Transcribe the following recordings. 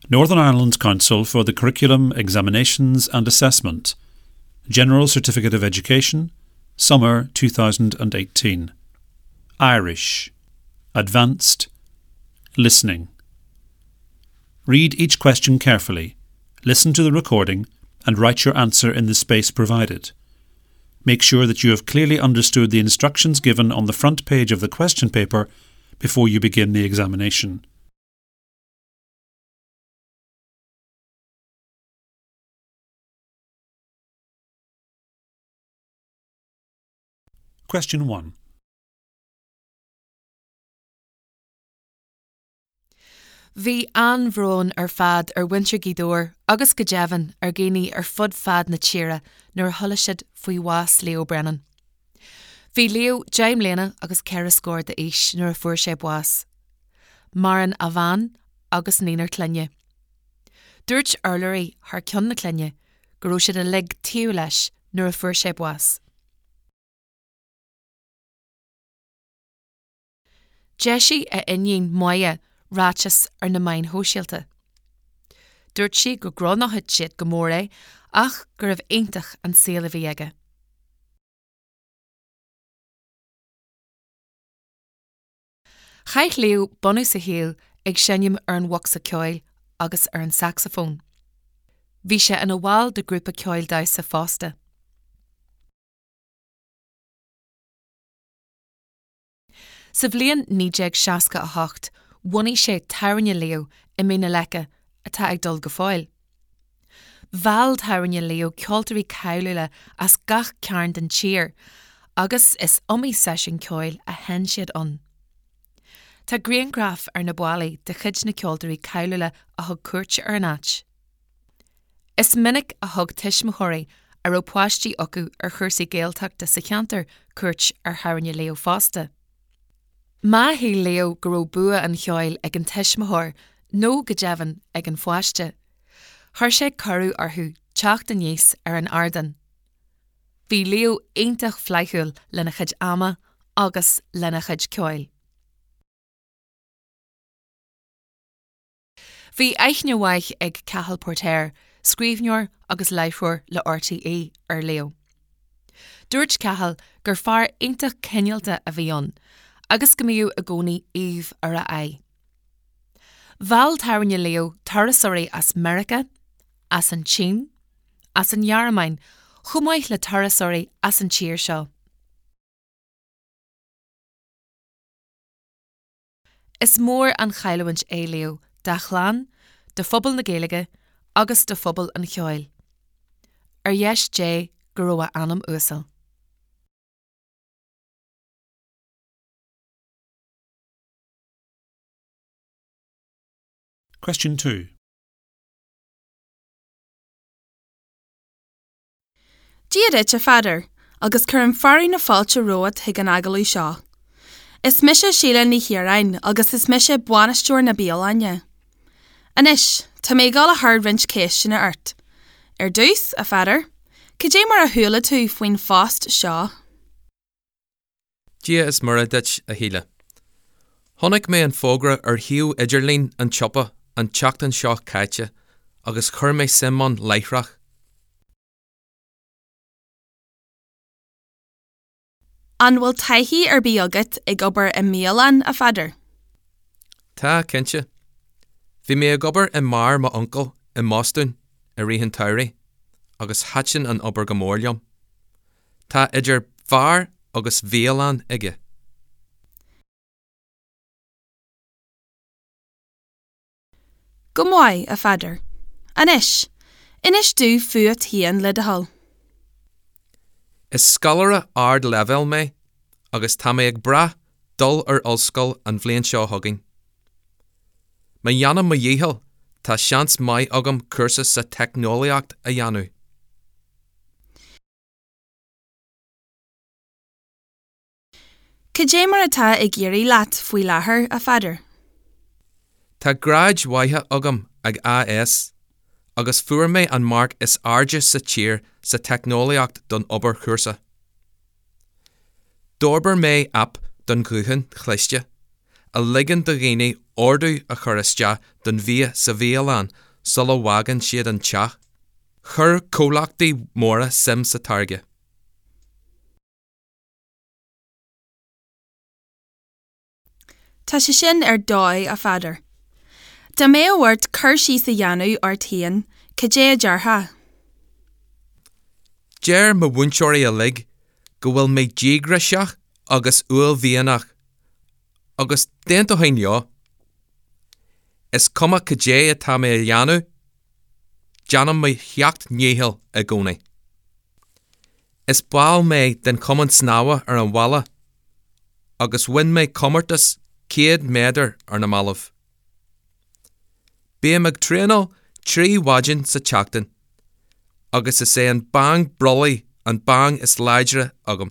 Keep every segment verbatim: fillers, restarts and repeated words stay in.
Northern Ireland Council for the Curriculum, Examinations and Assessment, General Certificate of Education, Summer two thousand eighteen. Irish. Advanced. Listening. Read each question carefully, listen to the recording and write your answer in the space provided. Make sure that you have clearly understood the instructions given on the front page of the question paper before you begin the examination. Question one. Bhí an bhrón ar fad ar winter gidóir agus go devan ar géine ar fud fad na tíre nuair thuilisiid faoi was Leo Brennan. Bhí Leo Jaim Léna agus ceithre scóir de éis nuair a fuair sé was. Maran a bhain agus níonar clunne. Dúirt Earlery haar cionn na clunne go raibh siad a lig tíú leis nuair a fuair sé was. Jeisi a innín moia ráiteas ar na main hóisialta. Dúirt si go gronachid siad go mór é ach gur raibh aintach an saola bhí aige. Chaith Leo bonú sa héal ag senim ar an wachsa ceoil agus ar an saxofón. Bhí sé in a bháil de grúpa ceoil dá sa fásta. Sa bhliain nídeag seasca a hocht, bhunaí sé tairinne Leo i mína lecha atá ag dul go fáil. Bhall tairinne Leo ceoltarí cowlúla as gach cearn den tír, agus is omí session ceoil a hen siad an. Tá griangraf ar na bálaí de chuid na ceoltarí cowlúla a thug cuairt ar an áit. Is minic a thug tiismothirí ar ó páistí acu ar chuirsaí géalteachta sa cheantar cuairt ar tairinne Leo fásta. Má hí Leo go raibh bua an cheoil ag an tiismithir nó go devan ag an pháiste. Thar sé corú orthú teach den níos ar an ardan. Bhí Leo aintach fleichiúil lena chuid ama agus lena chuid ceoil. Bhí eithneamhaith ag Cathal Portair, scríbhneoir agus leithreoir le R T É ar Leo. Dúirt Cathal gur fear aintach cinnealta a bhí ann, agus go miú a gcónaí Eve ar a ai. Bhall tairinne Leo tarrasarí as Merica, as an Chin, as an Yaramain, chumaith le tarrasarí as an tír seo. Is mór an chailehhaint é Leo de chláán, de phobal na Gaeilge, agus de phobal an cheoil. Ar dheis dé go raibh anam uasal. Question two. Díadit a fadar, agus chur an farí na fáilte road hiag an agalú seo. Is mise síle ní hiarain agus is mise buanasteúir na bíal aine. Anis, tá mé gáil a hardhaint céiste na ort. Ar dús a fadar, cé mar a thuúla tú faoin fást seo? Dia is mar a dit a híle. Honnig mé an fógra ar hiú idirlín an chopa an teachtan seo caite, agus chur mé simón leithrach. An bhfuil taithí ar bí agat ag obair i míolan a fadar? Tá cinse. Bhí mé ag obair i mar má uncle i Mostún i rihan Taurí, agus hatsin an obair go mórliom. Tá idir bhar agus bhéalan ige. Go mhaith a fadar. Anis, inis dú fuat hían le de hall. Is scalara ard level mé, agus tá mé ag bra dul ar ollscoil an bhliain seo thugainn. Ma dhéanam ma dhéhal, tá seans mai agam cursa sa technoliacht a dhéanú. Cé mar atá ag géirí leat faoi láthair a fadar? Tá gráid waithe agam ag A S, agus fuair mé an mark is airde sa tír sa technoliacht don obair chuirsa. Dorbar mé app don gluúhan chluiste, a ligan do géine ordú a churiste don bhí sa bhéalán sulla wagan siad an teach, chur cólachtaí móra sim sa targe. Tá sé sin ar dóid a fadar. Da mé bhhairt cur sí sa dheanú ar taon, cé a deartha. Déir mo bhainseoirí a lig, go bhfuil mé dígra seach agus uail bhíanach, agus déanta hain leo. Is cuma cé a tá mé a dheanú, deanam mé cheacht níhil a gcónaí. Is báil mé den cuman snáha ar an bhalla, agus win mé cumartas céad méadar ar na malamh. Bí mag tréanal trí waidin sa teachtain, agus is é an bang brolaí an bang is leidre agam.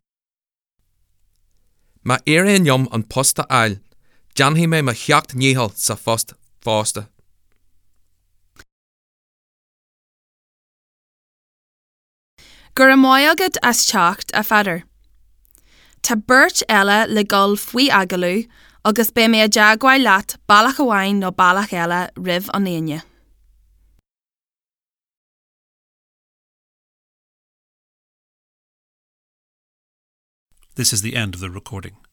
Ma éireann yom an posta ail, deanhí mé ma cheacht níhil sa fost fásta. Gur amáiagad as teacht a fadar. Tá beirt eile le gol faoi agalú agus bé mé a deaghaid leat bailach amháin nó bailach eile ribh an aine. This is the end of the recording.